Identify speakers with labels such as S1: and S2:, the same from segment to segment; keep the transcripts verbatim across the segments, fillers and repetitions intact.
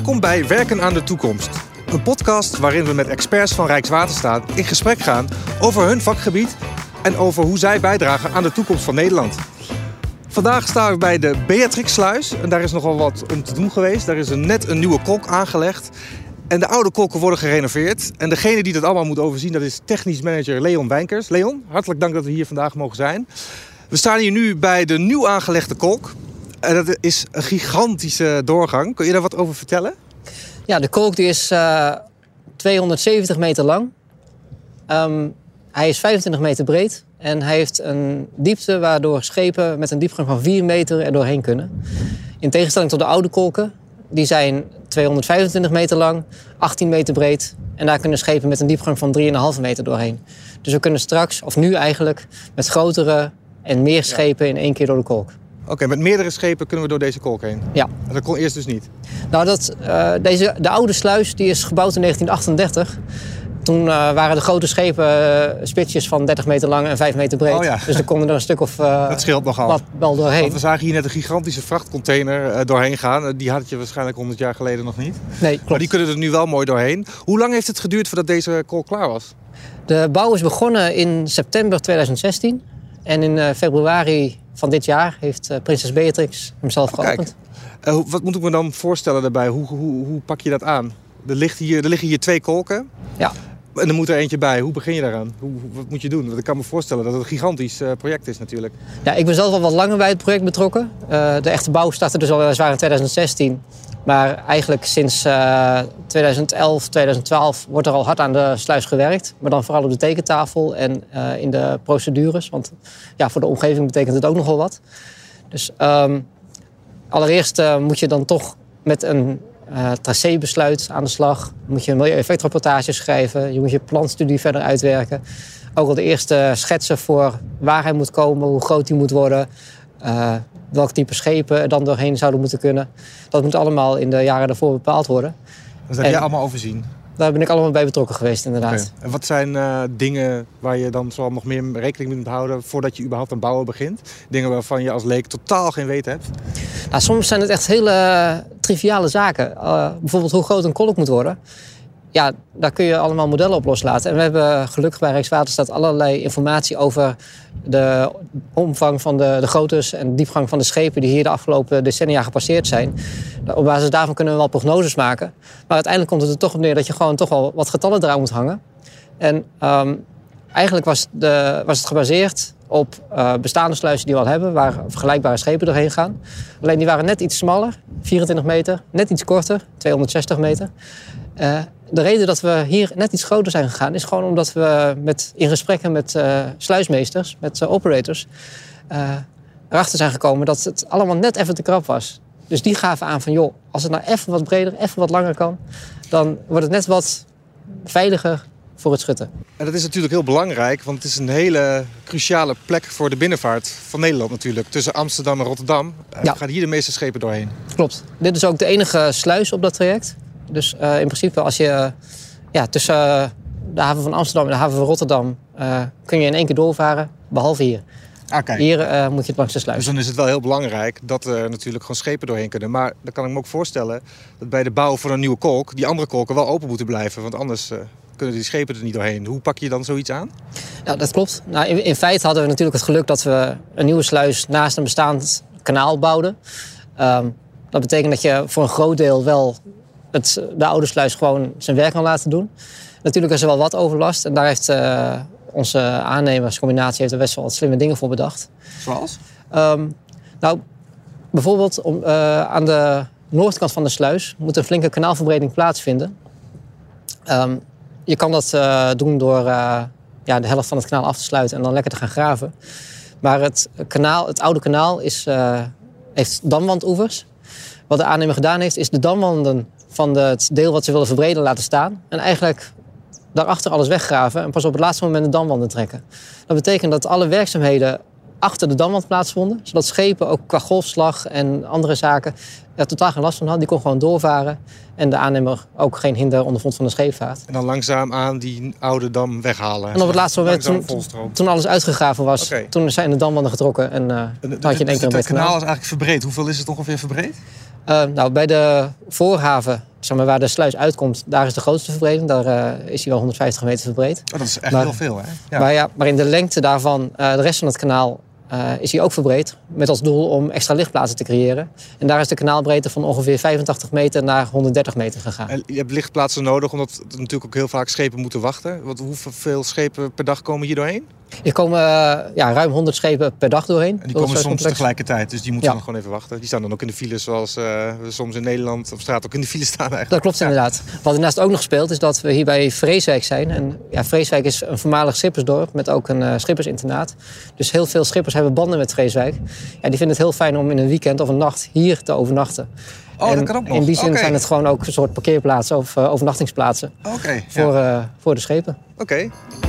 S1: Welkom bij Werken aan de Toekomst. Een podcast waarin we met experts van Rijkswaterstaat in gesprek gaan over hun vakgebied en over hoe zij bijdragen aan de toekomst van Nederland. Vandaag staan we bij de Beatrixsluis en daar is nogal wat om te doen geweest. Daar is een, net een nieuwe kolk aangelegd en de oude kolken worden gerenoveerd. En degene die dat allemaal moet overzien, dat is technisch manager Leon Wijnkers. Leon, hartelijk dank dat we hier vandaag mogen zijn. We staan hier nu bij de nieuw aangelegde kolk. En dat is een gigantische doorgang. Kun je daar wat over vertellen?
S2: Ja, de kolk die is uh, tweehonderdzeventig meter lang. Um, hij is vijfentwintig meter breed. En hij heeft een diepte waardoor schepen met een diepgang van vier meter er doorheen kunnen. In tegenstelling tot de oude kolken. Die zijn tweehonderdvijfentwintig meter lang, achttien meter breed. En daar kunnen schepen met een diepgang van drie komma vijf meter doorheen. Dus we kunnen straks, of nu eigenlijk, met grotere en meer schepen in één keer door de kolk.
S1: Oké, okay, met meerdere schepen kunnen we door deze kolk heen?
S2: Ja.
S1: En dat kon eerst dus niet?
S2: Nou, dat, uh, deze, de oude sluis die is gebouwd in negentien achtendertig. Toen uh, waren de grote schepen uh, spitsjes van dertig meter lang en vijf meter breed.
S1: Oh ja.
S2: Dus er konden er een stuk of uh,
S1: dat scheelt nogal.
S2: Wat wel doorheen.
S1: Want we zagen hier net een gigantische vrachtcontainer uh, doorheen gaan. Die had je waarschijnlijk honderd jaar geleden nog niet.
S2: Nee, klopt.
S1: Maar die kunnen er nu wel mooi doorheen. Hoe lang heeft het geduurd voordat deze kolk klaar was?
S2: De bouw is begonnen in september tweeduizend zestien. En in uh, februari van dit jaar heeft uh, prinses Beatrix hem zelf
S1: oh,
S2: geopend.
S1: Uh, wat moet ik me dan voorstellen daarbij? Hoe, hoe, hoe pak je dat aan? Er, ligt hier, er liggen hier twee kolken.
S2: Ja.
S1: En er moet er eentje bij. Hoe begin je daaraan? Hoe, wat moet je doen? Want ik kan me voorstellen dat het een gigantisch uh, project is natuurlijk.
S2: Ja, ik ben zelf al wat langer bij het project betrokken. Uh, de echte bouw startte dus al weliswaar in tweeduizend zestien. Maar eigenlijk sinds uh, tweeduizend elf, tweeduizend twaalf wordt er al hard aan de sluis gewerkt. Maar dan vooral op de tekentafel en uh, in de procedures. Want ja, voor de omgeving betekent het ook nogal wat. Dus um, allereerst uh, moet je dan toch met een uh, tracébesluit aan de slag. Moet je een milieueffectrapportage schrijven. Je moet je planstudie verder uitwerken. Ook al de eerste schetsen voor waar hij moet komen, hoe groot hij moet worden. Uh, welk type schepen er dan doorheen zouden moeten kunnen. Dat moet allemaal in de jaren daarvoor bepaald worden.
S1: Dat heb jij allemaal overzien?
S2: Daar ben ik allemaal bij betrokken geweest, inderdaad. Okay.
S1: En wat zijn uh, dingen waar je dan zoal nog meer rekening mee moet houden voordat je überhaupt aan bouwen begint? Dingen waarvan je als leek totaal geen weten hebt?
S2: Nou, soms zijn het echt hele uh, triviale zaken. Uh, bijvoorbeeld hoe groot een kolk moet worden. Ja, daar kun je allemaal modellen op loslaten. En we hebben gelukkig bij Rijkswaterstaat allerlei informatie over de omvang van de, de groottes en de diepgang van de schepen die hier de afgelopen decennia gepasseerd zijn. Op basis daarvan kunnen we wel prognoses maken. Maar uiteindelijk komt het er toch op neer dat je gewoon toch wel wat getallen eraan moet hangen. En um, eigenlijk was, de, was het gebaseerd op uh, bestaande sluizen die we al hebben, waar vergelijkbare schepen doorheen gaan. Alleen die waren net iets smaller, vierentwintig meter, net iets korter, tweehonderdzestig meter. Uh, De reden dat we hier net iets groter zijn gegaan is gewoon omdat we met, in gesprekken met uh, sluismeesters, met uh, operators, uh, erachter zijn gekomen dat het allemaal net even te krap was. Dus die gaven aan van, joh, als het nou even wat breder, even wat langer kan, dan wordt het net wat veiliger voor het schutten.
S1: En dat is natuurlijk heel belangrijk, want het is een hele cruciale plek voor de binnenvaart van Nederland natuurlijk. Tussen Amsterdam en Rotterdam ja. gaan hier de meeste schepen doorheen.
S2: Klopt. Dit is ook de enige sluis op dat traject. Dus uh, in principe als je uh, ja, tussen uh, de haven van Amsterdam en de haven van Rotterdam uh, kun je in één keer doorvaren, behalve hier.
S1: Ah, kijk.
S2: Hier uh, moet je het langs de sluis.
S1: Dus dan is het wel heel belangrijk dat er natuurlijk gewoon schepen doorheen kunnen. Maar dan kan ik me ook voorstellen dat bij de bouw van een nieuwe kolk die andere kolken wel open moeten blijven. Want anders uh, kunnen die schepen er niet doorheen. Hoe pak je dan zoiets aan?
S2: Nou, dat klopt. Nou, in, in feite hadden we natuurlijk het geluk dat we een nieuwe sluis naast een bestaand kanaal bouwden. Um, dat betekent dat je voor een groot deel wel het, de oude sluis gewoon zijn werk kan laten doen. Natuurlijk is er wel wat overlast. En daar heeft uh, onze aannemerscombinatie heeft er best wel wat slimme dingen voor bedacht.
S1: Zoals?
S2: Um, nou, bijvoorbeeld om, uh, aan de noordkant van de sluis moet een flinke kanaalverbreding plaatsvinden. Um, je kan dat uh, doen door uh, ja, de helft van het kanaal af te sluiten en dan lekker te gaan graven. Maar het, kanaal, het oude kanaal is, uh, heeft damwandoevers. Wat de aannemer gedaan heeft, is de damwanden van de, het deel wat ze willen verbreden laten staan. En eigenlijk daarachter alles weggraven en pas op het laatste moment de damwanden trekken. Dat betekent dat alle werkzaamheden achter de damwand plaatsvonden. Zodat schepen ook qua golfslag en andere zaken er totaal geen last van hadden. Die kon gewoon doorvaren. En de aannemer ook geen hinder ondervond van de scheepvaart.
S1: En dan langzaam aan die oude dam weghalen.
S2: En op het laatste moment, toen, toen alles uitgegraven was, okay. Toen zijn de damwanden getrokken. En uh,
S1: de, de,
S2: had je in één keer een
S1: Het kanaal
S2: kanaal.
S1: is eigenlijk verbreed. Hoeveel is het ongeveer verbreed?
S2: Uh, nou, bij de voorhaven, zeg maar, waar de sluis uitkomt, daar is de grootste verbreding. Daar uh, is hij wel honderdvijftig meter verbreed.
S1: Oh, dat is echt
S2: maar,
S1: heel veel, hè? Ja.
S2: Maar, ja, maar in de lengte daarvan, uh, de rest van het kanaal, uh, is hij ook verbreed. Met als doel om extra lichtplaatsen te creëren. En daar is de kanaalbreedte van ongeveer vijfentachtig meter naar honderddertig meter gegaan.
S1: En je hebt lichtplaatsen nodig, omdat er natuurlijk ook heel vaak schepen moeten wachten. Want hoeveel schepen per dag komen hier doorheen?
S2: Er komen uh, ja, ruim honderd schepen per dag doorheen.
S1: En die komen soms tegelijkertijd, dus die moeten ja. dan gewoon even wachten. Die staan dan ook in de files zoals uh, we soms in Nederland op straat ook in de files staan eigenlijk.
S2: Dat klopt, ja. Inderdaad. Wat daarnaast ook nog speelt is dat we hier bij Vreeswijk zijn. En ja, Vreeswijk is een voormalig schippersdorp met ook een uh, schippersinternaat. Dus heel veel schippers hebben banden met Vreeswijk. Ja, die vinden het heel fijn om in een weekend of een nacht hier te overnachten.
S1: Oh,
S2: en
S1: dat kan ook nog.
S2: In die zin
S1: okay.
S2: zijn het gewoon ook een soort parkeerplaatsen of uh, overnachtingsplaatsen
S1: okay,
S2: voor,
S1: ja.
S2: uh, voor de schepen.
S1: Oké. Okay.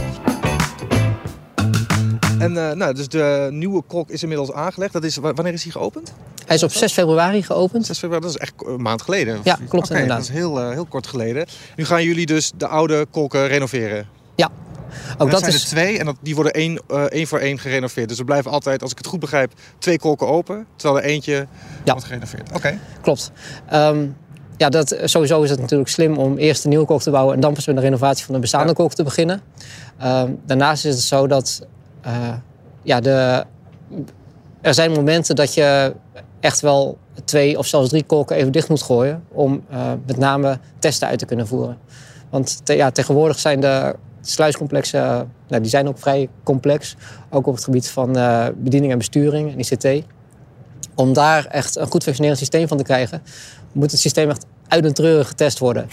S1: En uh, nou, dus de nieuwe kolk is inmiddels aangelegd. Dat is, wanneer is hij geopend?
S2: Hij is op zes februari geopend.
S1: zes februari, dat is echt een maand geleden.
S2: Ja, klopt
S1: okay,
S2: inderdaad.
S1: Dat is heel, uh, heel kort geleden. Nu gaan jullie dus de oude kolken renoveren.
S2: Ja.
S1: Ook dat, dat zijn is... er twee en dat, die worden één, uh, één voor één gerenoveerd. Dus er blijven altijd, als ik het goed begrijp, twee kolken open. Terwijl er eentje ja. wordt gerenoveerd. Oké. Okay.
S2: Klopt. Um, ja, dat, sowieso is het natuurlijk slim om eerst een nieuwe kolk te bouwen en dan pas met de renovatie van de bestaande ja. kolk te beginnen. Um, daarnaast is het zo dat uh, ja, de, er zijn momenten dat je echt wel twee of zelfs drie kolken even dicht moet gooien om uh, met name testen uit te kunnen voeren. Want te, ja, tegenwoordig zijn de sluiscomplexen, uh, nou, die zijn ook vrij complex. Ook op het gebied van uh, bediening en besturing en I C T. Om daar echt een goed functionerend systeem van te krijgen, moet het systeem echt uit en treurig getest worden.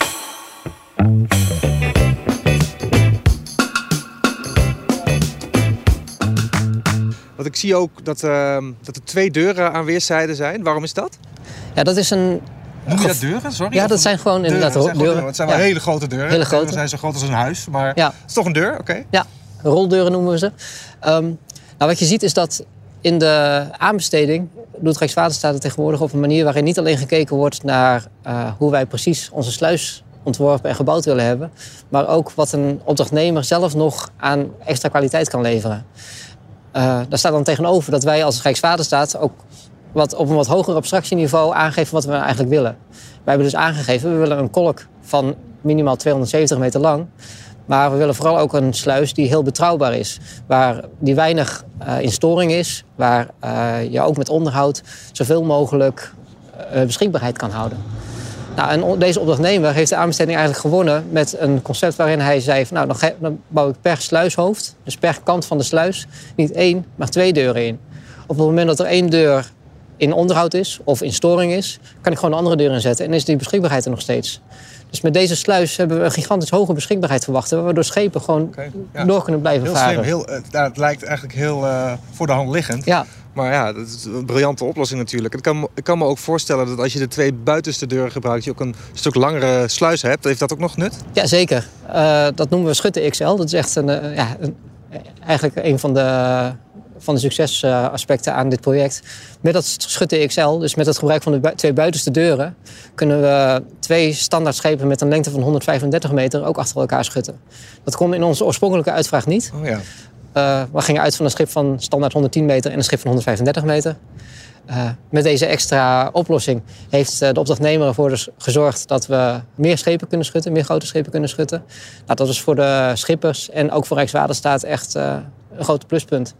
S1: Want ik zie ook dat, uh, dat er twee deuren aan weerszijden zijn. Waarom is dat?
S2: Ja, dat is een...
S1: Noem je dat deuren? Sorry.
S2: Ja, dat zijn gewoon inderdaad
S1: deuren.
S2: deuren.
S1: deuren. Het zijn wel ja. hele grote deuren.
S2: Hele grote.
S1: Ze zijn zo groot als een huis, maar
S2: ja.
S1: het is toch een deur? Oké. Okay.
S2: Ja, roldeuren noemen we ze. Um, nou, wat je ziet is dat in de aanbesteding doet Rijkswaterstaat het tegenwoordig op een manier waarin niet alleen gekeken wordt naar uh, hoe wij precies onze sluis ontworpen en gebouwd willen hebben, maar ook wat een opdrachtnemer zelf nog aan extra kwaliteit kan leveren. Uh, daar staat dan tegenover dat wij als Rijkswaterstaat ook wat op een wat hoger abstractieniveau aangeven wat we eigenlijk willen. Wij hebben dus aangegeven, we willen een kolk van minimaal tweehonderdzeventig meter lang. Maar we willen vooral ook een sluis die heel betrouwbaar is. Waar die weinig uh, in storing is. Waar uh, je ook met onderhoud zoveel mogelijk uh, beschikbaarheid kan houden. Nou, en deze opdrachtnemer heeft de aanbesteding eigenlijk gewonnen met een concept waarin hij zei van, nou, dan, ge- dan bouw ik per sluishoofd, dus per kant van de sluis, niet één, maar twee deuren in. Op het moment dat er één deur in onderhoud is of in storing is, kan ik gewoon een andere deur inzetten en is die beschikbaarheid er nog steeds. Dus met deze sluis hebben we een gigantisch hoge beschikbaarheid verwachten, waardoor schepen gewoon okay, ja. door kunnen blijven
S1: heel
S2: varen.
S1: Slim, heel slim. Uh, het lijkt eigenlijk heel uh, voor de hand liggend.
S2: Ja.
S1: Maar ja, dat is een briljante oplossing natuurlijk. Ik kan, ik kan me ook voorstellen dat als je de twee buitenste deuren gebruikt, je ook een stuk langere sluis hebt. Heeft dat ook nog nut?
S2: Ja, zeker. Uh, dat noemen we Schutte X L. Dat is echt een, uh, ja, een, eigenlijk een van de, van de succesaspecten aan dit project. Met dat Schutte X L, dus met het gebruik van de bu- twee buitenste deuren, kunnen we twee standaard schepen met een lengte van honderdvijfendertig meter ook achter elkaar schutten. Dat kon in onze oorspronkelijke uitvraag niet.
S1: Oh ja.
S2: Uh, we gingen uit van een schip van standaard honderdtien meter en een schip van honderdvijfendertig meter. Uh, met deze extra oplossing heeft uh, de opdrachtnemer ervoor dus gezorgd dat we meer schepen kunnen schutten, meer grote schepen kunnen schutten. Nou, dat is voor de schippers en ook voor Rijkswaterstaat echt uh, een groot pluspunt.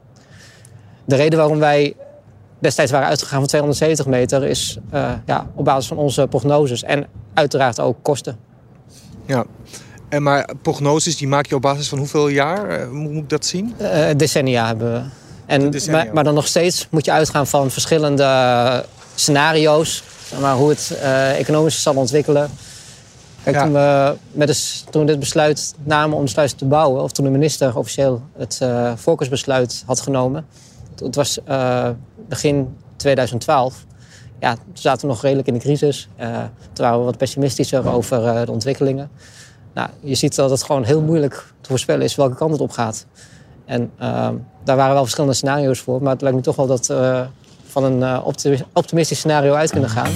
S2: De reden waarom wij destijds waren uitgegaan van tweehonderdzeventig meter is uh, ja, op basis van onze prognoses en uiteraard ook kosten.
S1: Ja. En maar prognoses die maak je op basis van hoeveel jaar? Hoe moet ik dat zien?
S2: Uh, decennia hebben we. En,
S1: decennia.
S2: Maar, maar dan nog steeds moet je uitgaan van verschillende scenario's. Zeg maar, hoe het uh, economisch zal ontwikkelen. Kijk, ja. toen, we met de, toen we dit besluit namen om de sluis te bouwen, of toen de minister officieel het uh, voorkeursbesluit had genomen. Het was uh, begin tweeduizend twaalf. Ja, toen zaten we nog redelijk in de crisis. Uh, toen waren we wat pessimistischer over uh, de ontwikkelingen. Nou, je ziet dat het gewoon heel moeilijk te voorspellen is welke kant het op gaat. En uh, daar waren wel verschillende scenario's voor. Maar het lijkt me toch wel dat we uh, van een uh, optimistisch scenario uit kunnen gaan.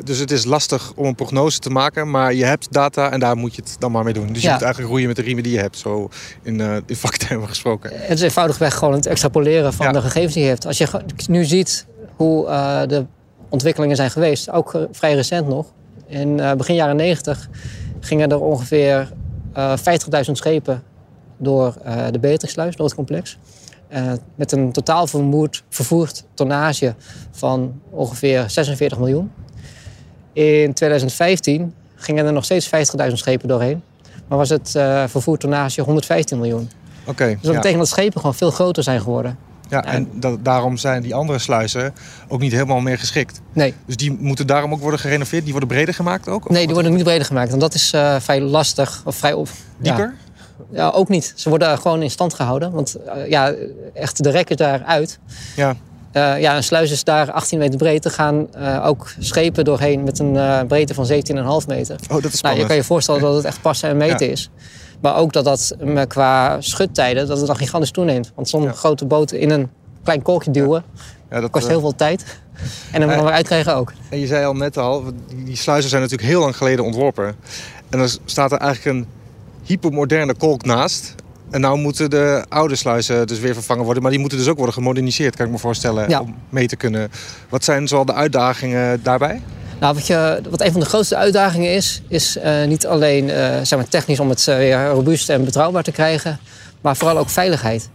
S1: dus het is lastig om een prognose te maken, maar je hebt data en daar moet je het dan maar mee doen. Dus ja. je moet eigenlijk roeien met de riemen die je hebt, zo in, uh, in vaktermen gesproken.
S2: Het is eenvoudigweg gewoon het extrapoleren van ja. de gegevens die je hebt. Als je nu ziet hoe uh, de ontwikkelingen zijn geweest, ook uh, vrij recent nog. In uh, begin jaren negentig gingen er ongeveer uh, vijftigduizend schepen door uh, de Beatrixsluis, door het complex. Uh, met een totaal vervoerd, vervoerd tonnage van ongeveer zesenveertig miljoen. In tweeduizend vijftien gingen er nog steeds vijftigduizend schepen doorheen. Maar was het uh, vervoerd tonnage honderdvijftien miljoen.
S1: Okay,
S2: dus dat ja. betekent dat schepen gewoon veel groter zijn geworden.
S1: Ja, en, en dat, daarom zijn die andere sluizen ook niet helemaal meer geschikt.
S2: Nee.
S1: Dus die moeten daarom ook worden gerenoveerd? Die worden breder gemaakt ook?
S2: Nee, die worden niet breder gemaakt. En dat is uh, vrij lastig. Of vrij op,
S1: Dieper?
S2: Ja. Ja, ook niet. Ze worden gewoon in stand gehouden. Want uh, ja, echt de rek is daaruit.
S1: Ja.
S2: Uh, ja, een sluis is daar achttien meter breed. Er gaan uh, ook schepen doorheen met een uh, breedte van zeventien komma vijf meter.
S1: Oh, dat is spannend.
S2: Nou, je kan je voorstellen dat het echt passen en meten ja. is. Maar ook dat dat qua schudtijden dat het dan gigantisch toeneemt. Want zo'n ja. grote boot in een klein kolkje duwen ja. Ja, dat kost uh... heel veel tijd. En dan uh, weer uitkrijgen ook.
S1: En je zei al net al, die sluizen zijn natuurlijk heel lang geleden ontworpen. En dan staat er eigenlijk een hypermoderne kolk naast. En nou moeten de oude sluizen dus weer vervangen worden. Maar die moeten dus ook worden gemoderniseerd, kan ik me voorstellen, ja. om mee te kunnen. Wat zijn zoal de uitdagingen daarbij?
S2: Nou, wat, je, wat een van de grootste uitdagingen is, is uh, niet alleen uh, zeg maar technisch om het uh, weer robuust en betrouwbaar te krijgen, maar vooral ook veiligheid.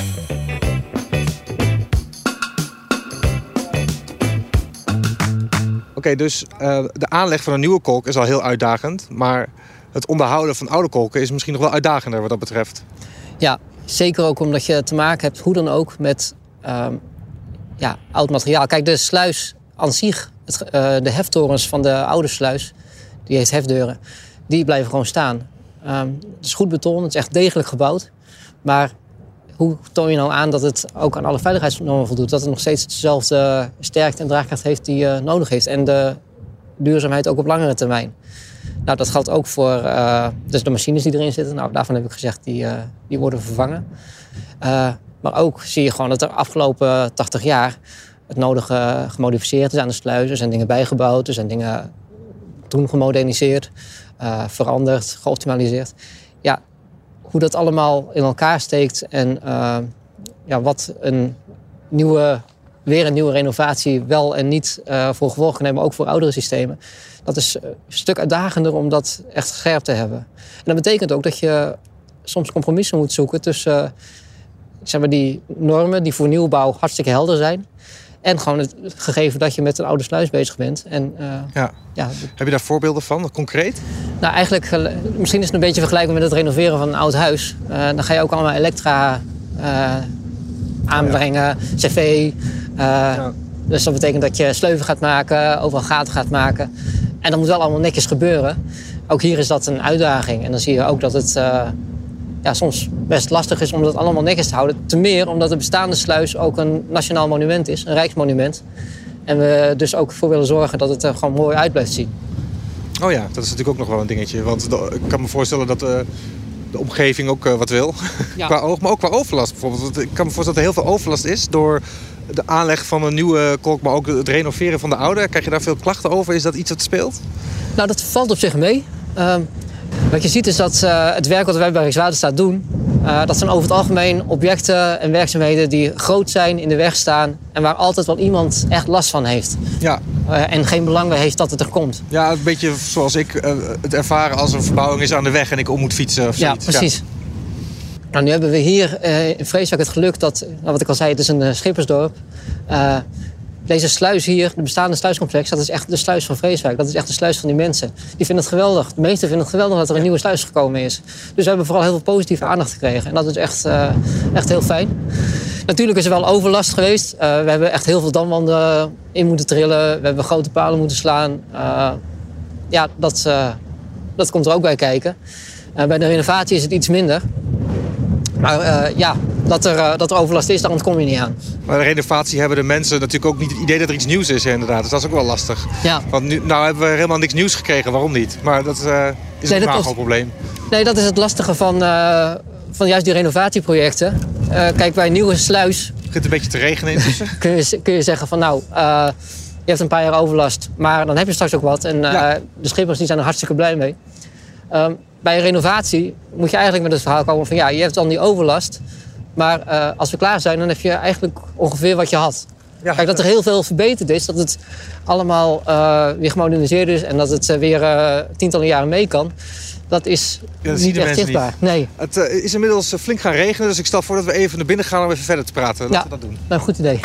S1: Oké, okay, dus uh, de aanleg van een nieuwe kolk is al heel uitdagend. Maar het onderhouden van oude kolken is misschien nog wel uitdagender wat dat betreft.
S2: Ja, zeker ook omdat je te maken hebt, hoe dan ook, met um, ja, oud materiaal. Kijk, de sluis aan zich, het, uh, de heftorens van de oude sluis, die heeft hefdeuren, die blijven gewoon staan. Um, het is goed beton, het is echt degelijk gebouwd. Maar hoe toon je nou aan dat het ook aan alle veiligheidsnormen voldoet? Dat het nog steeds dezelfde sterkte en draagkracht heeft die je nodig heeft. En de duurzaamheid ook op langere termijn. Nou, dat geldt ook voor uh, dus de machines die erin zitten. Nou, daarvan heb ik gezegd, die, uh, die worden vervangen. Uh, maar ook zie je gewoon dat er afgelopen tachtig jaar het nodige gemodificeerd is aan de sluizen. Er zijn dingen bijgebouwd, er zijn dingen toen gemoderniseerd, uh, veranderd, geoptimaliseerd. Ja, hoe dat allemaal in elkaar steekt en uh, ja, wat een nieuwe, weer een nieuwe renovatie wel en niet uh, voor gevolg kan hebben, ook voor oudere systemen. Dat is een stuk uitdagender om dat echt scherp te hebben. En dat betekent ook dat je soms compromissen moet zoeken tussen uh, zeg maar die normen die voor nieuwbouw hartstikke helder zijn. En gewoon het gegeven dat je met een oude sluis bezig bent. En, uh,
S1: ja. Ja. Heb je daar voorbeelden van, concreet?
S2: Nou, eigenlijk, misschien is het een beetje vergelijkbaar met het renoveren van een oud huis. Uh, dan ga je ook allemaal elektra uh, aanbrengen, ja. cv. Uh, ja. Dus dat betekent dat je sleuven gaat maken, overal gaten gaat maken. En dat moet wel allemaal netjes gebeuren. Ook hier is dat een uitdaging. En dan zie je ook dat het uh, ja, soms best lastig is om dat allemaal netjes te houden. Ten meer omdat de bestaande sluis ook een nationaal monument is, een rijksmonument. En we dus ook voor willen zorgen dat het er gewoon mooi uit blijft zien.
S1: Oh ja, dat is natuurlijk ook nog wel een dingetje. Want ik kan me voorstellen dat uh, de omgeving ook uh, wat wil. Ja. Qua oog, maar ook qua overlast bijvoorbeeld. Want ik kan me voorstellen dat er heel veel overlast is door de aanleg van een nieuwe kolk, maar ook het renoveren van de oude. Krijg je daar veel klachten over? Is dat iets wat speelt?
S2: Nou, dat valt op zich mee. Uh, wat je ziet is dat uh, het werk wat wij bij Rijkswaterstaat doen, uh, dat zijn over het algemeen objecten en werkzaamheden die groot zijn, in de weg staan en waar altijd wel iemand echt last van heeft.
S1: Ja.
S2: Uh, en geen belang bij heeft dat het er komt.
S1: Ja, een beetje zoals ik uh, het ervaren als een verbouwing is aan de weg en ik om moet fietsen of zoiets.
S2: Ja, precies. Ja. Nou, nu hebben we hier uh, in Vreeswijk het geluk dat, nou, wat ik al zei, het is een uh, schippersdorp. Uh, Deze sluis hier, de bestaande sluiscomplex, dat is echt de sluis van Vreeswijk. Dat is echt de sluis van die mensen. Die vinden het geweldig. De meesten vinden het geweldig dat er een nieuwe sluis gekomen is. Dus we hebben vooral heel veel positieve aandacht gekregen. En dat is echt, uh, echt heel fijn. Natuurlijk is er wel overlast geweest. Uh, we hebben echt heel veel damwanden in moeten trillen. We hebben grote palen moeten slaan. Uh, ja, dat, uh, dat komt er ook bij kijken. Uh, bij de renovatie is het iets minder. Maar uh, ja, dat er, uh, dat er overlast is, daar ontkom je niet aan.
S1: Maar de renovatie hebben de mensen natuurlijk ook niet het idee dat er iets nieuws is, inderdaad. Dus dat is ook wel lastig.
S2: Ja.
S1: Want nu nou hebben we helemaal niks nieuws gekregen, waarom niet? Maar dat uh, is nee, een nagelprobleem.
S2: Nee, dat is het lastige van, uh, van juist die renovatieprojecten. Uh, kijk, bij een nieuwe sluis...
S1: Het begint een beetje te regenen intussen.
S2: kun, je, kun je zeggen van nou, uh, je hebt een paar jaar overlast, maar dan heb je straks ook wat. En uh, ja. de schippers die zijn er hartstikke blij mee. Um, bij een renovatie moet je eigenlijk met het verhaal komen van... ja, je hebt dan die overlast, maar uh, als we klaar zijn... dan heb je eigenlijk ongeveer wat je had. Ja. Kijk, dat er heel veel verbeterd is, dat het allemaal uh, weer gemoderniseerd is... en dat het uh, weer uh, tientallen jaren mee kan... dat is ja, dat niet echt zichtbaar. Niet. Nee.
S1: Het uh, is inmiddels flink gaan regenen, dus ik stel voor dat we even naar binnen gaan... om even verder te praten. Laten
S2: ja,
S1: we dat doen.
S2: Nou, goed idee.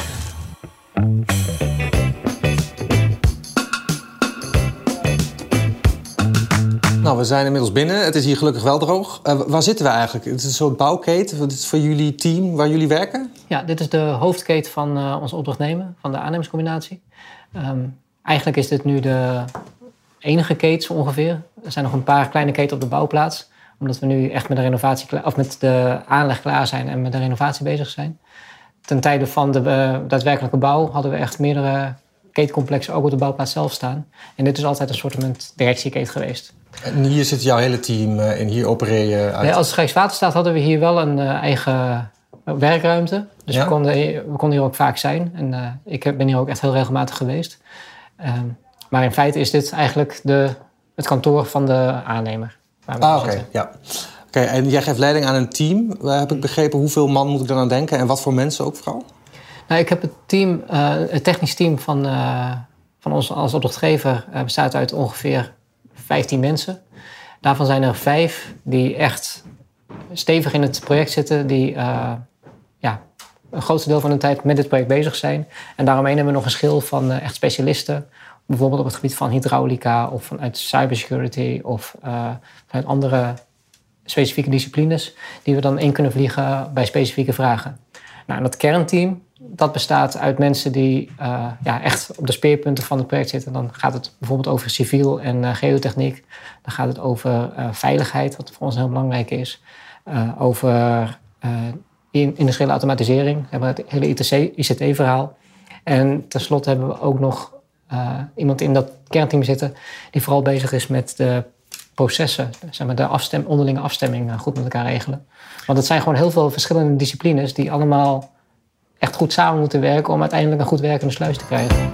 S1: Nou, we zijn inmiddels binnen. Het is hier gelukkig wel droog. Uh, waar zitten we eigenlijk? Het is een soort bouwketen. Dit is voor jullie team waar jullie werken?
S2: Ja, dit is de hoofdketen van uh, onze opdrachtnemer, van de aannemerscombinatie. Um, eigenlijk is dit nu de enige keten zo ongeveer. Er zijn nog een paar kleine keten op de bouwplaats. Omdat we nu echt met de, renovatie klaar, of met de aanleg klaar zijn en met de renovatie bezig zijn. Ten tijde van de uh, daadwerkelijke bouw hadden we echt meerdere ketencomplexen ook op de bouwplaats zelf staan. En dit is altijd een soort directieketen geweest.
S1: En hier zit jouw hele team in, hier opereer je uit?
S2: Nee, als Rijkswaterstaat hadden we hier wel een uh, eigen werkruimte. Dus ja? we, konden, we konden hier ook vaak zijn. En uh, ik ben hier ook echt heel regelmatig geweest. Um, maar in feite is dit eigenlijk de, het kantoor van de aannemer. Waar we
S1: ah, oké. Okay. Ja. Okay, en jij geeft leiding aan een team. Uh, heb ik begrepen, hoeveel man moet ik dan aan denken? En wat voor mensen ook vooral?
S2: Nou, ik heb het team, uh, het technisch team van, uh, van ons als opdrachtgever... Uh, bestaat uit ongeveer vijftien mensen. Daarvan zijn er vijf die echt stevig in het project zitten... die uh, ja, een grootste deel van de tijd met dit project bezig zijn. En daaromheen hebben we nog een schil van uh, echt specialisten... bijvoorbeeld op het gebied van hydraulica of vanuit cybersecurity... of uh, vanuit andere specifieke disciplines... die we dan in kunnen vliegen bij specifieke vragen. Nou, en dat kernteam... dat bestaat uit mensen die uh, ja, echt op de speerpunten van het project zitten. Dan gaat het bijvoorbeeld over civiel en uh, geotechniek. Dan gaat het over uh, veiligheid, wat voor ons heel belangrijk is. Uh, over uh, industriële automatisering. We hebben het hele I C T-verhaal. En tenslotte hebben we ook nog uh, iemand in dat kernteam zitten... die vooral bezig is met de processen, zeg maar de afstem, onderlinge afstemming goed met elkaar regelen. Want het zijn gewoon heel veel verschillende disciplines... die allemaal echt goed samen moeten werken om uiteindelijk een goed werkende sluis te krijgen.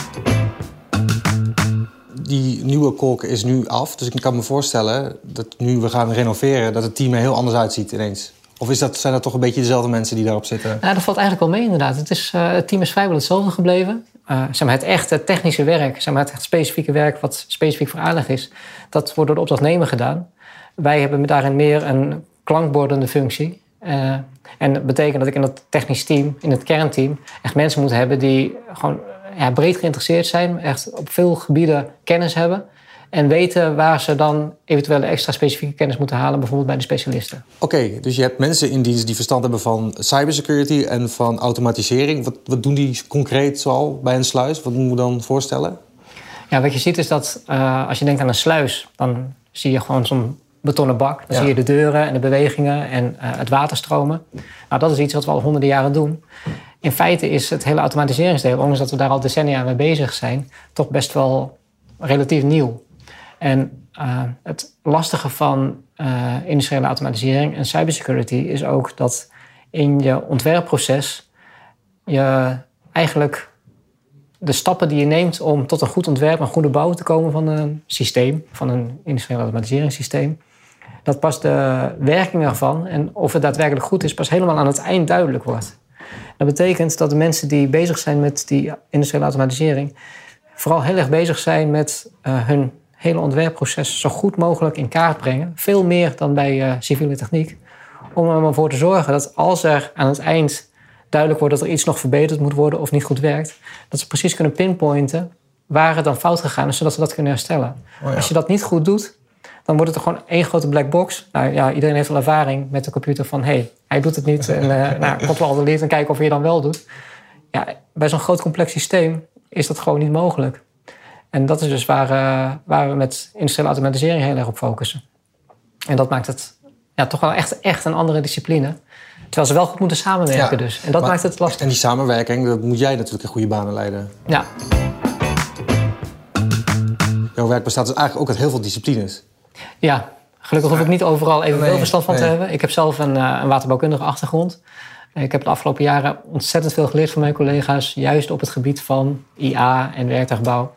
S1: Die nieuwe kolk is nu af, dus ik kan me voorstellen dat nu we gaan renoveren... dat het team er heel anders uitziet ineens. Of is dat, zijn dat toch een beetje dezelfde mensen die daarop zitten?
S2: Nou, dat valt eigenlijk wel mee inderdaad. Het, is, uh, het team is vrijwel hetzelfde gebleven. Uh, zeg maar het echte technische werk, zeg maar het echt specifieke werk... wat specifiek voor aanleg is, dat wordt door de opdrachtnemer gedaan. Wij hebben daarin meer een klankbordende functie... Uh, en dat betekent dat ik in dat technisch team, in het kernteam... echt mensen moet hebben die gewoon ja, breed geïnteresseerd zijn... echt op veel gebieden kennis hebben... en weten waar ze dan eventuele extra specifieke kennis moeten halen... bijvoorbeeld bij de specialisten.
S1: Oké, okay, dus je hebt mensen in dienst die verstand hebben van cybersecurity... en van automatisering. Wat, wat doen die concreet zoal bij een sluis? Wat moeten we dan voorstellen?
S2: Ja, wat je ziet is dat uh, als je denkt aan een sluis... dan zie je gewoon zo'n betonnen bak. Dan ja. zie je de deuren en de bewegingen en uh, het water stromen. Nou, dat is iets wat we al honderden jaren doen. In feite is het hele automatiseringsdeel, ondanks dat we daar al decennia mee bezig zijn, toch best wel relatief nieuw. En uh, het lastige van uh, industriële automatisering en cybersecurity is ook dat in je ontwerpproces je eigenlijk de stappen die je neemt om tot een goed ontwerp, een goede bouw te komen van een systeem, van een industriële automatiseringssysteem, dat pas de werking ervan en of het daadwerkelijk goed is, pas helemaal aan het eind duidelijk wordt. Dat betekent dat de mensen die bezig zijn met die industriële automatisering vooral heel erg bezig zijn met uh, hun hele ontwerpproces zo goed mogelijk in kaart brengen. Veel meer dan bij uh, civiele techniek. Om er maar voor te zorgen dat als er aan het eind duidelijk wordt dat er iets nog verbeterd moet worden of niet goed werkt, dat ze precies kunnen pinpointen waar het dan fout gegaan is, zodat ze dat kunnen herstellen. Oh ja. Als je dat niet goed doet, dan wordt het er gewoon één grote black box. Nou ja, iedereen heeft wel ervaring met de computer van, hé, hey, hij doet het niet. En uh, nou, control-delete en kijken of hij het dan wel doet. Ja, bij zo'n groot complex systeem is dat gewoon niet mogelijk. En dat is dus waar, uh, waar we met industriële automatisering heel erg op focussen. En dat maakt het ja, toch wel echt, echt een andere discipline. Terwijl ze wel goed moeten samenwerken ja, dus. En dat
S1: maar,
S2: maakt het lastig.
S1: En die samenwerking, dat moet jij natuurlijk in goede banen leiden.
S2: Ja.
S1: Jouw werk bestaat dus eigenlijk ook uit heel veel disciplines.
S2: Ja, gelukkig hoef ik niet overal evenveel nee, verstand van nee. te hebben. Ik heb zelf een, uh, een waterbouwkundige achtergrond. Ik heb de afgelopen jaren ontzettend veel geleerd van mijn collega's, juist op het gebied van I A en werktuigbouw.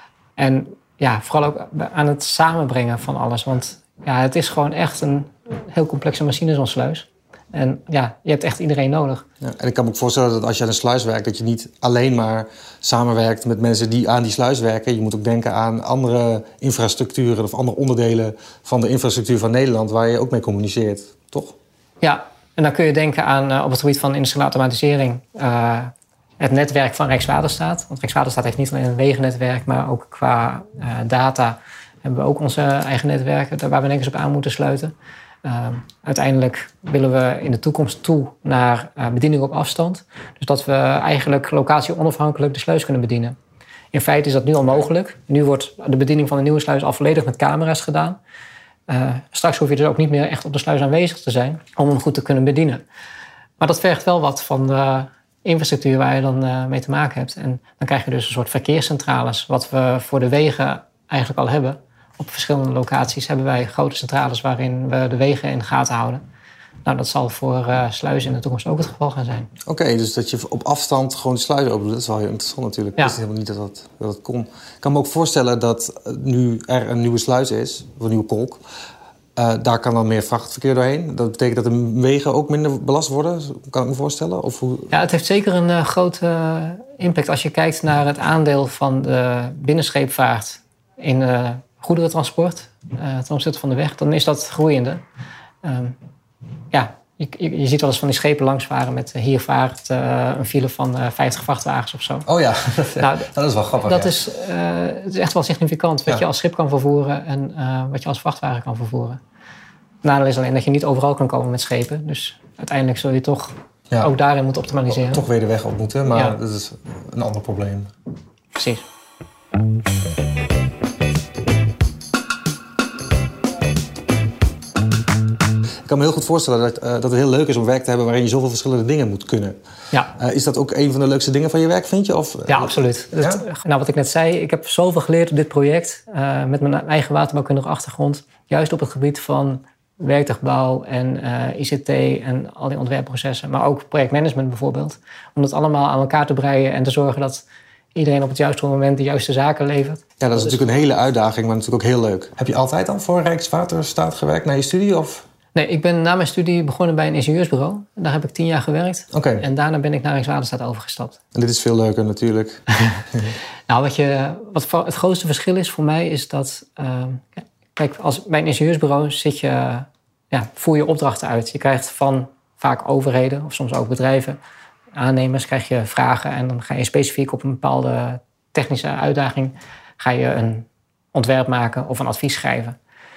S2: En ja, vooral ook aan het samenbrengen van alles. Want ja, het is gewoon echt een heel complexe machine, zo'n sluis. En ja, je hebt echt iedereen nodig.
S1: Ja, en ik kan me ook voorstellen dat als je aan een sluis werkt, dat je niet alleen maar samenwerkt met mensen die aan die sluis werken. Je moet ook denken aan andere infrastructuren of andere onderdelen van de infrastructuur van Nederland waar je ook mee communiceert, toch?
S2: Ja, en dan kun je denken aan uh, op het gebied van industriële automatisering uh, het netwerk van Rijkswaterstaat. Want Rijkswaterstaat heeft niet alleen een wegennetwerk, maar ook qua uh, data hebben we ook onze eigen netwerken waar we denk ik eens op aan moeten sluiten. Uh, uiteindelijk willen we in de toekomst toe naar uh, bediening op afstand. Dus dat we eigenlijk locatie onafhankelijk de sluis kunnen bedienen. In feite is dat nu al mogelijk. Nu wordt de bediening van de nieuwe sluis al volledig met camera's gedaan. Uh, straks hoef je dus ook niet meer echt op de sluis aanwezig te zijn om hem goed te kunnen bedienen. Maar dat vergt wel wat van de infrastructuur waar je dan uh, mee te maken hebt. En dan krijg je dus een soort verkeerscentrales. Wat we voor de wegen eigenlijk al hebben. Op verschillende locaties hebben wij grote centrales waarin we de wegen in de gaten houden. Nou, dat zal voor uh, sluizen in de toekomst ook het geval gaan zijn.
S1: Oké, okay, dus dat je op afstand gewoon de sluizen open doet, dat is wel heel interessant natuurlijk.
S2: Ja.
S1: Ik wist helemaal niet dat dat, dat dat kon. Ik kan me ook voorstellen dat nu er een nieuwe sluis is, of een nieuwe kolk. Uh, daar kan dan meer vrachtverkeer doorheen. Dat betekent dat de wegen ook minder belast worden, kan ik me voorstellen? Of hoe...
S2: Ja, het heeft zeker een uh, grote uh, impact als je kijkt naar het aandeel van de binnenscheepvaart in uh, goederentransport uh, ten opzichte van de weg. Dan is dat groeiende. Um, ja, je, je, je ziet wel eens van die schepen langsvaren met uh, hier vaart uh, een file van uh, vijftig vrachtwagens of zo.
S1: Oh ja, nou, dat is wel grappig.
S2: Dat
S1: ja. is,
S2: uh, het is echt wel significant wat ja. je als schip kan vervoeren en uh, wat je als vrachtwagen kan vervoeren. Het nadeel is alleen dat je niet overal kan komen met schepen. Dus uiteindelijk zul je toch ja. ook daarin moeten optimaliseren.
S1: Toch weer de weg op moeten, maar ja. dat is een ander probleem.
S2: Precies.
S1: Ik kan me heel goed voorstellen dat, uh, dat het heel leuk is om werk te hebben waarin je zoveel verschillende dingen moet kunnen.
S2: Ja.
S1: Uh, is dat ook een van de leukste dingen van je werk, vind je? Of,
S2: ja, absoluut. Ja? Dat, nou, wat ik net zei, ik heb zoveel geleerd op dit project. Uh, met mijn eigen waterbouwkundige achtergrond. Juist op het gebied van werktuigbouw en uh, I C T en al die ontwerpprocessen. Maar ook projectmanagement bijvoorbeeld. Om dat allemaal aan elkaar te breien en te zorgen dat iedereen op het juiste moment de juiste zaken levert.
S1: Ja, dat is dus natuurlijk een hele uitdaging, maar natuurlijk ook heel leuk. Heb je altijd dan voor Rijkswaterstaat gewerkt na je studie? Of?
S2: Nee, ik ben na mijn studie begonnen bij een ingenieursbureau. Daar heb ik tien jaar gewerkt.
S1: Okay.
S2: En daarna ben ik naar Rijkswaterstaat overgestapt.
S1: En dit is veel leuker natuurlijk.
S2: nou, wat, je, wat het grootste verschil is voor mij is dat... Uh, kijk, als, bij een ingenieursbureau zit je, ja, voer je opdrachten uit. Je krijgt van vaak overheden of soms ook bedrijven, aannemers, krijg je vragen. En dan ga je specifiek op een bepaalde technische uitdaging ga je een ontwerp maken of een advies schrijven.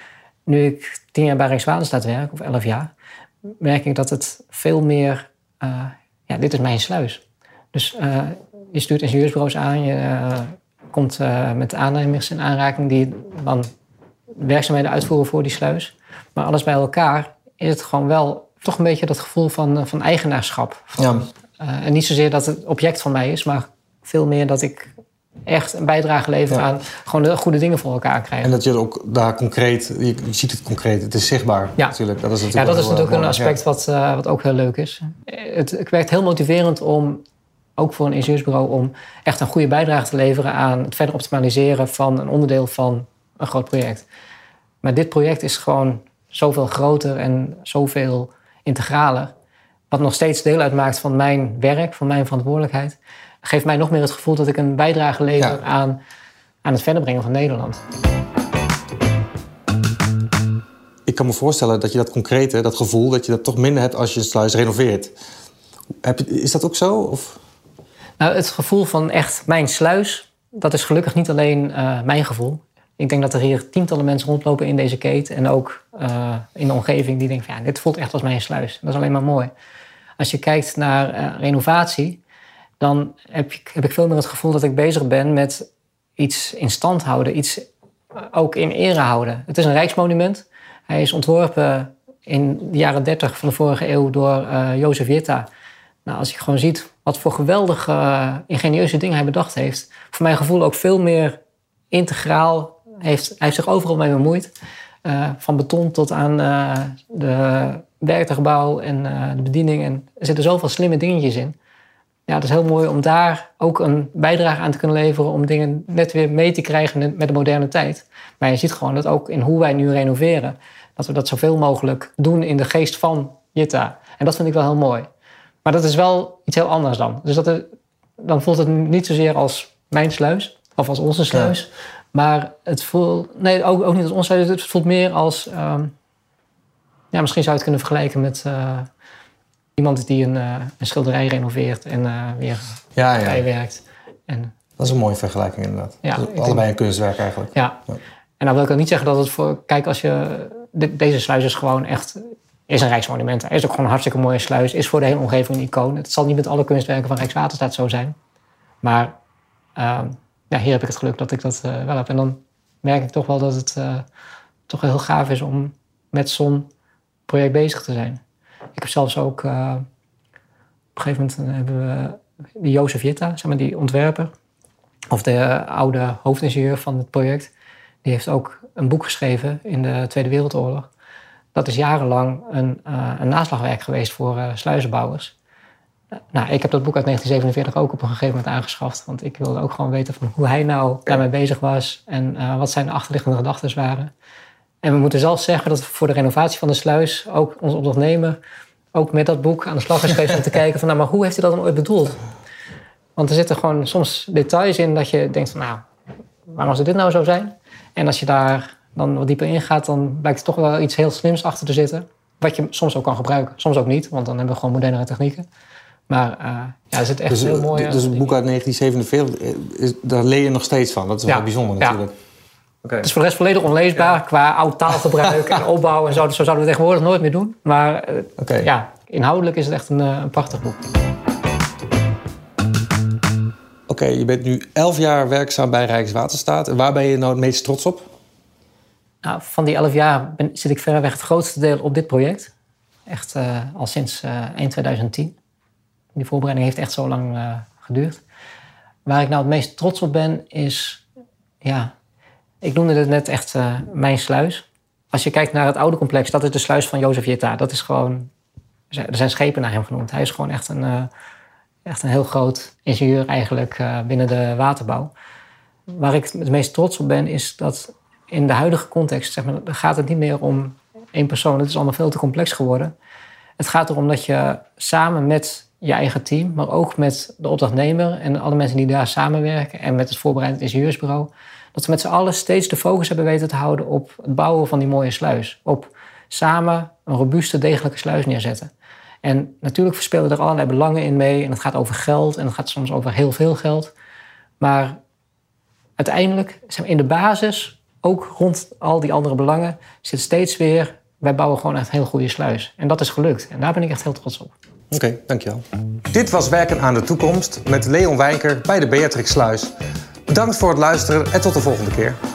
S2: Nu ik tien jaar bij Rijkswaterstaat werk, of elf jaar, merk ik dat het veel meer... Uh, ja, dit is mijn sluis. Dus uh, je stuurt ingenieursbureaus aan, je uh, komt uh, met aannemers in aanraking die dan werkzaamheden uitvoeren voor die sluis. Maar alles bij elkaar is het gewoon wel toch een beetje dat gevoel van, van eigenaarschap. Van,
S1: ja.
S2: uh, en niet zozeer dat het object van mij is, maar veel meer dat ik echt een bijdrage leveren ja. aan gewoon de goede dingen voor elkaar krijgen.
S1: En dat je ook daar concreet, je, je ziet het concreet, het is zichtbaar
S2: ja.
S1: natuurlijk. Dat is natuurlijk,
S2: ja, dat is natuurlijk
S1: mooi.
S2: een aspect ja. wat, uh, wat ook heel leuk is. Het, het werkt heel motiverend om, ook voor een ingenieursbureau, om echt een goede bijdrage te leveren aan het verder optimaliseren van een onderdeel van een groot project. Maar dit project is gewoon zoveel groter en zoveel integraler. Wat nog steeds deel uitmaakt van mijn werk, van mijn verantwoordelijkheid. Geeft mij nog meer het gevoel dat ik een bijdrage lever ja. aan, aan het verder brengen van Nederland.
S1: Ik kan me voorstellen dat je dat concrete, dat gevoel, dat je dat toch minder hebt als je een sluis renoveert. Heb je, is dat ook zo? Of?
S2: Nou, het gevoel van echt mijn sluis, dat is gelukkig niet alleen uh, mijn gevoel. Ik denk dat er hier tientallen mensen rondlopen in deze keten en ook uh, in de omgeving die denken van ja, dit voelt echt als mijn sluis. Dat is alleen maar mooi. Als je kijkt naar uh, renovatie, dan heb ik, heb ik veel meer het gevoel dat ik bezig ben met iets in stand houden, iets ook in ere houden. Het is een rijksmonument. Hij is ontworpen in de jaren dertig van de vorige eeuw door uh, Jozef Jitta. Nou, als je gewoon ziet wat voor geweldige uh, ingenieuze dingen hij bedacht heeft, voor mijn gevoel ook veel meer integraal. Heeft, hij heeft zich overal mee bemoeid. Uh, van beton tot aan uh, de werktuigbouw en uh, de bediening. En er zitten zoveel slimme dingetjes in. Ja, het is heel mooi om daar ook een bijdrage aan te kunnen leveren... om dingen net weer mee te krijgen met de moderne tijd. Maar je ziet gewoon dat ook in hoe wij nu renoveren... dat we dat zoveel mogelijk doen in de geest van Jitta. En dat vind ik wel heel mooi. Maar dat is wel iets heel anders dan. Dus dat er, dan voelt het niet zozeer als mijn sluis of als onze sluis... Ja. Maar het voelt... Nee, ook, ook niet als ons. Het voelt meer als... Um, ja, misschien zou je het kunnen vergelijken met... Uh, iemand die een, uh, een schilderij renoveert en uh, weer
S1: ja, ja.
S2: bijwerkt. En,
S1: dat is een mooie vergelijking inderdaad.
S2: Ja,
S1: allebei denk, een kunstwerk eigenlijk.
S2: Ja. ja. En dan wil ik ook niet zeggen dat het voor... Kijk, als je... De, deze sluis is gewoon echt... Is een Rijksmonument. Hij is ook gewoon een hartstikke mooie sluis. Is voor de hele omgeving een icoon. Het zal niet met alle kunstwerken van Rijkswaterstaat zo zijn. Maar... Uh, Ja, hier heb ik het geluk dat ik dat uh, wel heb. En dan merk ik toch wel dat het uh, toch heel gaaf is om met zo'n project bezig te zijn. Ik heb zelfs ook... Uh, op een gegeven moment hebben we die Jozef Jitta, zeg maar die ontwerper... of de uh, oude hoofdingenieur van het project... die heeft ook een boek geschreven in de Tweede Wereldoorlog. Dat is jarenlang een, uh, een naslagwerk geweest voor uh, sluizenbouwers... Nou, ik heb dat boek uit negentien zevenenveertig ook op een gegeven moment aangeschaft. Want ik wilde ook gewoon weten van hoe hij nou daarmee bezig was. En uh, wat zijn achterliggende gedachten waren. En we moeten zelfs zeggen dat voor de renovatie van de sluis... ook onze opdrachtnemer ook met dat boek aan de slag is geweest... om te kijken van, nou, maar hoe heeft hij dat dan ooit bedoeld? Want er zitten gewoon soms details in dat je denkt van... nou, waarom zou dit nou zo zijn? En als je daar dan wat dieper in gaat... dan blijkt er toch wel iets heel slims achter te zitten. Wat je soms ook kan gebruiken. Soms ook niet, want dan hebben we gewoon modernere technieken. Maar uh, ja, er zit echt
S1: dus,
S2: heel mooi...
S1: Dus het boek uit negentien zevenenveertig, is, daar leer je nog steeds van. Dat is wel ja, bijzonder natuurlijk.
S2: Ja. Okay. Het is voor de rest volledig onleesbaar ja. qua oud taalgebruik en opbouw. En zo, zo zouden we tegenwoordig nooit meer doen. Maar uh, okay. ja, inhoudelijk is het echt een, uh, een prachtig boek.
S1: Oké, okay, je bent nu elf jaar werkzaam bij Rijkswaterstaat. En waar ben je nou het meest trots op?
S2: Nou, van die elf jaar ben, zit ik verreweg het grootste deel op dit project. Echt uh, al sinds uh, eind twintig tien. Die voorbereiding heeft echt zo lang uh, geduurd. Waar ik nou het meest trots op ben is... Ja, ik noemde het net echt uh, mijn sluis. Als je kijkt naar het oude complex, dat is de sluis van Jozef Jitta. Dat is gewoon... Er zijn schepen naar hem genoemd. Hij is gewoon echt een, uh, echt een heel groot ingenieur eigenlijk uh, binnen de waterbouw. Waar ik het meest trots op ben, is dat in de huidige context... Zeg maar, gaat het niet meer om één persoon. Het is allemaal veel te complex geworden. Het gaat erom dat je samen met... je eigen team, maar ook met de opdrachtnemer... en alle mensen die daar samenwerken... en met het voorbereidend ingenieursbureau... dat we met z'n allen steeds de focus hebben weten te houden... op het bouwen van die mooie sluis. Op samen een robuuste, degelijke sluis neerzetten. En natuurlijk verspelen er allerlei belangen in mee... en het gaat over geld en het gaat soms over heel veel geld. Maar uiteindelijk, in de basis... ook rond al die andere belangen... zit steeds weer... wij bouwen gewoon echt een heel goede sluis. En dat is gelukt. En daar ben ik echt heel trots op.
S1: Oké, okay, dankjewel. Dit was Werken aan de Toekomst met Leon Wijnker bij de Beatrixsluis. Bedankt voor het luisteren en tot de volgende keer.